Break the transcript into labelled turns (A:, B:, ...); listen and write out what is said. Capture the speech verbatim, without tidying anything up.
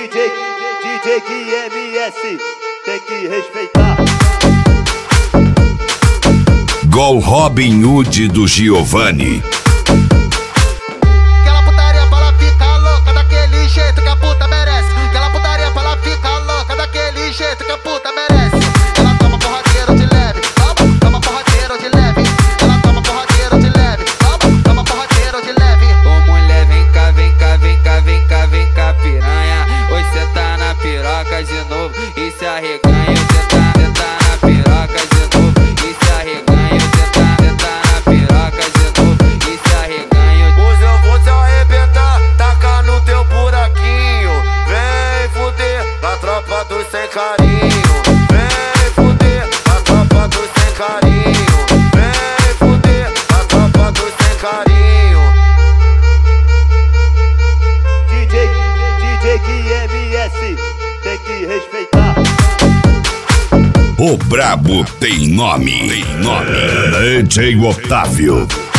A: DJ, DJ que M S tem que respeitar.
B: Gol Robin Hood do Giovanni.
C: Aquela putaria pra ela ficar louca daquele jeito que a puta merece. Aquela putaria pra ela ficar louca daquele jeito que a puta merece. Ela toma porradeiro de leve, toma, toma porradeiro de leve. Ela toma porradeiro de leve, toma, toma porradeiro de leve.
D: Ô mulher, vem cá, vem cá, vem cá, vem cá, vem cá, piranha. Hoje cê tá na piroca de novo e se arreganha. Cê tá, cê tá na piroca de novo e se arreganha. Cê tá, cê tá na piroca de novo e se arreganha.
E: Hoje eu vou te arrebentar, tacar no teu buraquinho. Vem fuder na tropa dos sem carinho. Vem fuder na tropa dos sem carinho. Vem fuder na tropa dos sem carinho.
A: DJ, DJ que M S tem que respeitar.
B: O brabo tem nome, tem nome. D J Otávio.